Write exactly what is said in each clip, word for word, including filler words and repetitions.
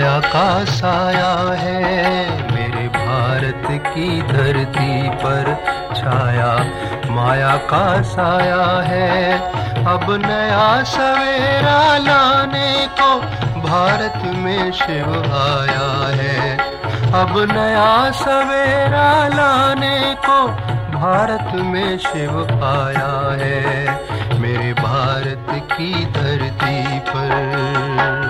माया का साया है मेरे भारत की धरती पर छाया, माया का साया है। अब नया सवेरा लाने को भारत में शिव आया है। अब नया सवेरा लाने को भारत में शिव आया है मेरे भारत की धरती पर।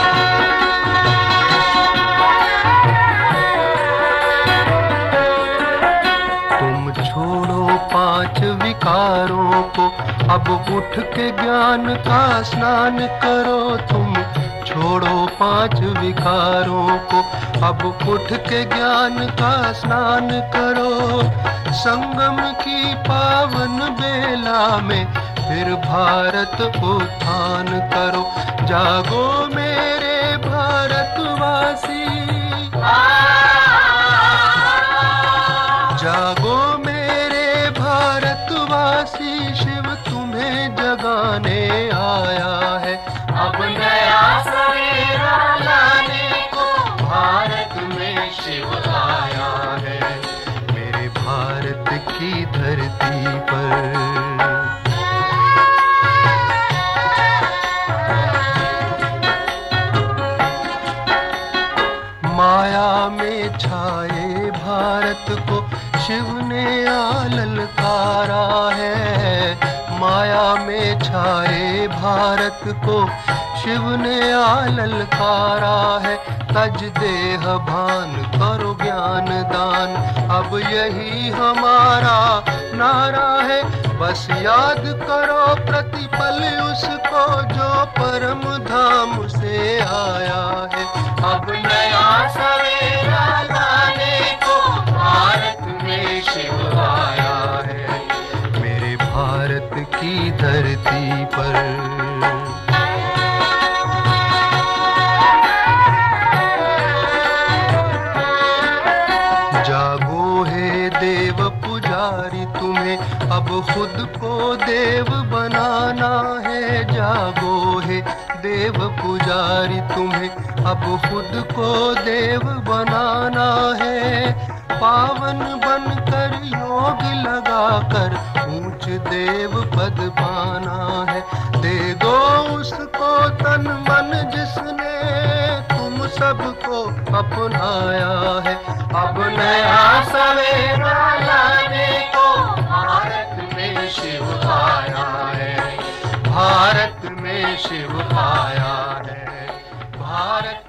पांच विकारों को अब उठ के ज्ञान का स्नान करो। तुम छोड़ो पांच विकारों को अब उठ के ज्ञान का स्नान करो। संगम की पावन बेला में फिर भारत उत्थान करो। जागो मेरे भारतवासी, जागो भारतवासी, शिव तुम्हें जगाने आया है। अब नया सवेरा लाने को भारत में शिव आया है मेरे भारत की धरती पर। माया में छाए भारत को शिव ने आ ललकारा है। माया में छाए भारत को शिव ने आ ललकारा है। तज देह भान करो ज्ञान दान, अब यही हमारा नारा है। बस याद करो प्रतिपल उसको जो परम धाम से आया है। अब नया सवेरा लाने को भारत में शिव आया है मेरे भारत की धरती पर। जागो हे देव पुजारी, तुम्हें अब खुद को देव बनाना है। जागो हे देव पुजारी, तुम्हें अब खुद को देव बनाना है। पावन बनकर योग लगाकर ऊंच देव पद पाना है। दे दो उसको तन मन जिसने तुम सबको अपनाया है। अब नया सवेरा लाने को भारत में शिव आया है। भारत में शिव आया है। भारत